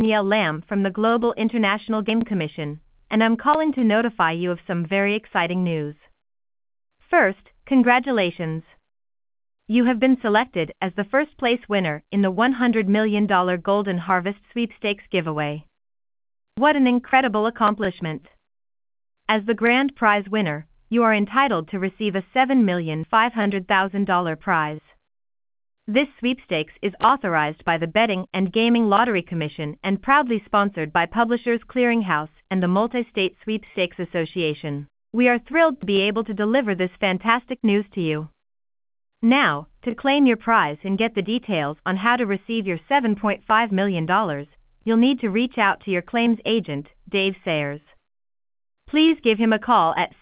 Danielle Lam from the Global International Game Commission, and I'm calling to notify you of some very exciting news. First, congratulations! You have been selected as the first place winner in the $100 million Golden Harvest Sweepstakes giveaway. What an incredible accomplishment! As the grand prize winner, you are entitled to receive a $7,500,000 prize. This sweepstakes is authorized by the Betting and Gaming Lottery Commission and proudly sponsored by Publishers Clearing House and the Multi-State Sweepstakes Association. We are thrilled to be able to deliver this fantastic news to you. Now, to claim your prize and get the details on how to receive your $7.5 million, you'll need to reach out to your claims agent, Dave Sayers. Please give him a call at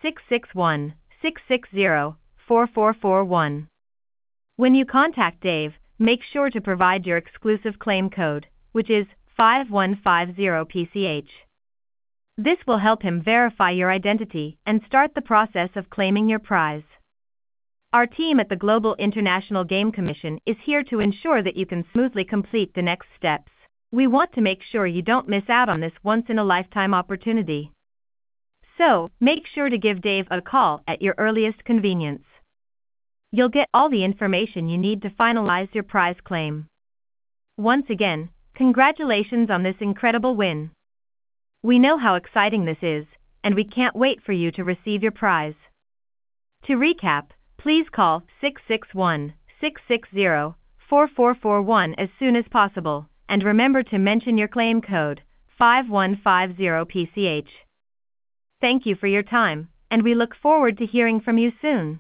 661-660-4441. When you contact Dave, make sure to provide your exclusive claim code, which is 5150PCH. This will help him verify your identity and start the process of claiming your prize. Our team at the Global International Game Commission is here to ensure that you can smoothly complete the next steps. We want to make sure you don't miss out on this once-in-a-lifetime opportunity. So, make sure to give Dave a call at your earliest convenience. You'll get all the information you need to finalize your prize claim. Once again, congratulations on this incredible win. We know how exciting this is, and we can't wait for you to receive your prize. To recap, please call 661-660-4441 as soon as possible, and remember to mention your claim code, 5150PCH. Thank you for your time, and we look forward to hearing from you soon.